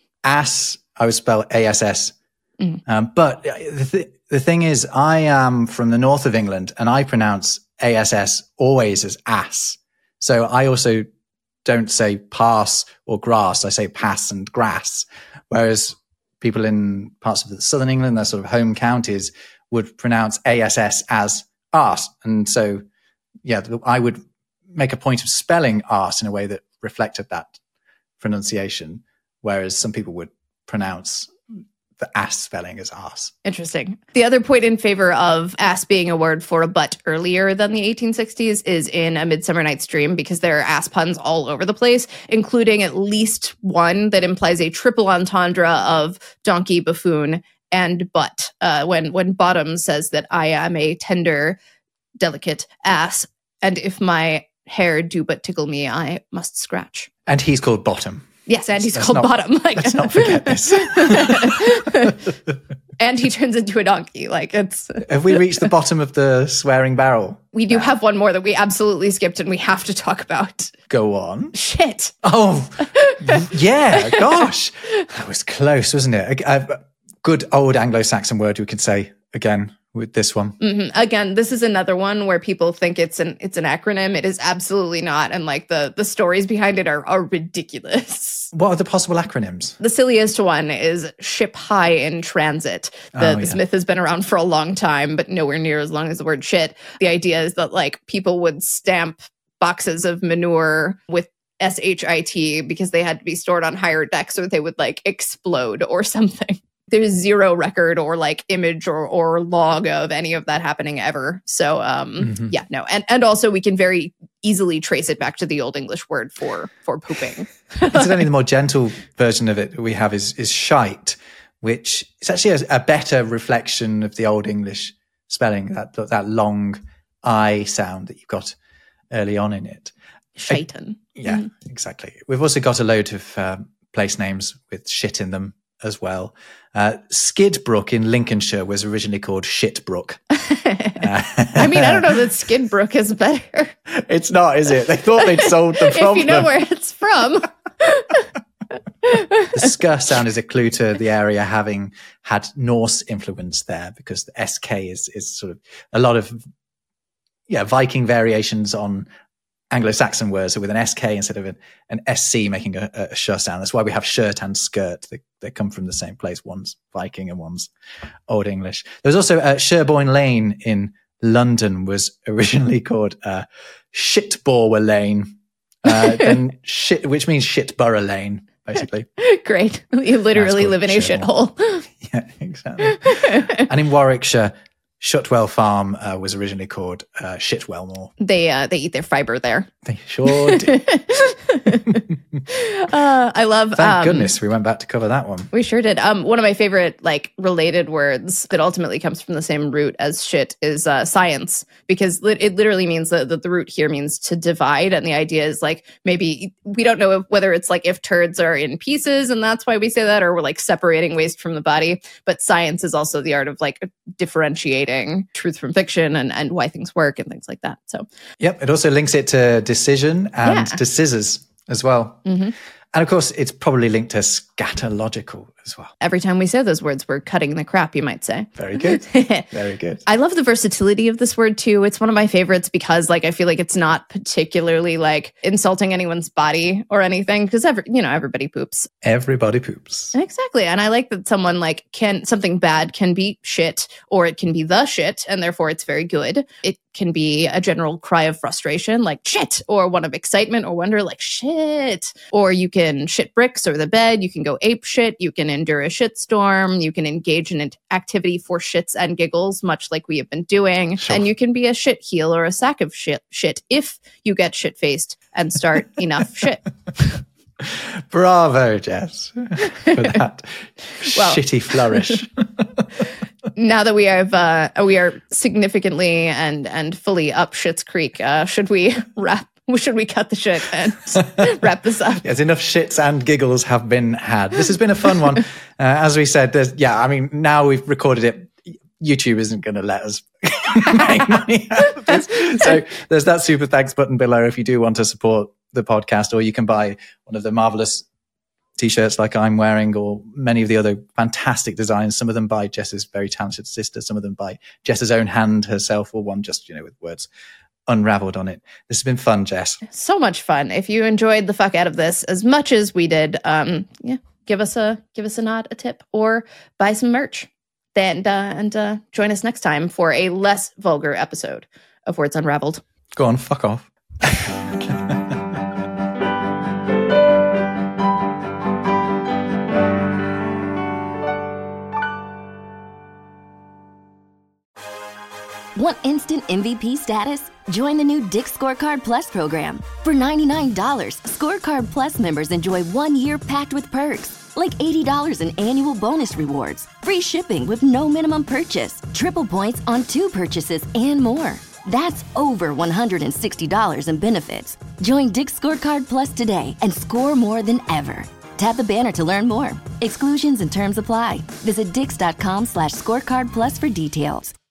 Ass I would spell A S S. Mm-hmm. Um, but the, th- the thing is, I am from the north of England and I pronounce A S S always as ass. So I also don't say pass or grass. I say pass and grass. Whereas people in parts of the southern England, their sort of home counties, would pronounce A S S as arse. And so, yeah, I would make a point of spelling arse in a way that reflected that pronunciation, whereas some people would pronounce the ass spelling as arse. Interesting. The other point in favor of ass being a word for a butt earlier than the eighteen sixties is in A Midsummer Night's Dream, because there are ass puns all over the place, including at least one that implies a triple entendre of donkey, buffoon, and butt. Uh, when, when Bottom says that I am a tender, delicate ass, and if my hair do but tickle me, I must scratch. And he's called Bottom. Yes, and he's let's called not, Bottom. Like, let's not forget this. And he turns into a donkey. Like it's. Have we reached the bottom of the swearing barrel? We do have one more that we absolutely skipped and we have to talk about. Go on. Shit. Oh, yeah. Gosh, that was close, wasn't it? A, a good old Anglo-Saxon word we could say again with this one. Mm-hmm. Again, this is another one where people think it's an it's an acronym. It is absolutely not, and like the the stories behind it are are ridiculous. What are the possible acronyms? The silliest one is ship high in transit. The, oh, this yeah. myth has been around for a long time, but nowhere near as long as the word shit. The idea is that like people would stamp boxes of manure with S H I T because they had to be stored on higher decks or they would like explode or something. There's zero record or like image or, or log of any of that happening ever. So um, mm-hmm. yeah, no. And and also we can very easily trace it back to the Old English word for for pooping. Incidentally, the more gentle version of it we have is is shite, which is actually a, a better reflection of the Old English spelling, that that long I sound that you've got early on in it. Shaitan. I, yeah, mm-hmm. exactly. We've also got a load of uh, place names with shit in them as well. Uh, Skidbrook in Lincolnshire was originally called Shitbrook. I mean, I don't know that Skidbrook is better. It's not, is it? They thought they'd solved the problem. If you know where it's from. The sk sound is a clue to the area having had Norse influence there, because the S K is, is sort of a lot of yeah Viking variations on Anglo-Saxon words, so with an S K instead of an, an S C making a, a sh sound. That's why we have shirt and skirt. They, they come from the same place. One's Viking and one's Old English. There was also uh, Sherborne Lane in London was originally called uh, Shitborough Lane, uh, and shit, which means Shitborough Lane, basically. Great. You literally live in a shithole. Yeah, exactly. And in Warwickshire, Shutwell Farm uh, was originally called uh, Shitwell Moor. They uh, they eat their fiber there. They sure do. uh, I love. Thank um, goodness we went back to cover that one. We sure did. Um, one of my favorite like related words that ultimately comes from the same root as shit is uh, science, because li- it literally means that, that the root here means to divide, and the idea is like maybe we don't know if, whether it's like if turds are in pieces and that's why we say that, or we're like separating waste from the body. But science is also the art of like differentiating truth from fiction and and why things work and things like that. So yep, it also links it to decision and Yeah. to scissors as well. Mm-hmm. And of course, it's probably linked to scatological as well. every time we say those words, we're cutting the crap, you might say. Very good. Very good. I love the versatility of this word too. It's one of my favorites because like I feel like it's not particularly like insulting anyone's body or anything, because every you know, everybody poops. Everybody poops. Exactly. And I like that someone like can something bad can be shit, or it can be the shit, and therefore it's very good. It can be a general cry of frustration like shit, or one of excitement or wonder like shit. Or you can shit bricks or the bed, you can go ape shit, you can endure a shit storm, you can engage in an activity for shits and giggles, much like we have been doing. Sure. And you can be a shit heel or a sack of shit shit if you get shit faced and start enough shit. Bravo, Jess, for that Well, shitty flourish. Now that we have uh, we are significantly and and fully up Schitt's Creek, uh, should we wrap? Should we cut the shit and wrap this up? Yes, enough shits and giggles have been had. This has been a fun one. Uh, as we said, there's yeah. I mean, now we've recorded it. YouTube isn't going to let us make money out of this. So there's that super thanks button below if you do want to support the podcast, or you can buy one of the marvelous t-shirts like I'm wearing, or many of the other fantastic designs, some of them by Jess's very talented sister, some of them by Jess's own hand herself, or one just, you know, with words unraveled on it. This has been fun, Jess. So much fun. If you enjoyed the fuck out of this as much as we did, um, yeah, give us a give us a nod, a tip, or buy some merch. And, uh, and uh, join us next time for a less vulgar episode of Words Unraveled. Go on, fuck off. Want instant M V P status? Join the new Dick's Scorecard Plus program. For ninety-nine dollars, Scorecard Plus members enjoy one year packed with perks, like eighty dollars in annual bonus rewards, free shipping with no minimum purchase, triple points on two purchases, and more. That's over one hundred sixty dollars in benefits. Join Dick's Scorecard Plus today and score more than ever. Tap the banner to learn more. Exclusions and terms apply. Visit dix.com slash scorecard plus for details.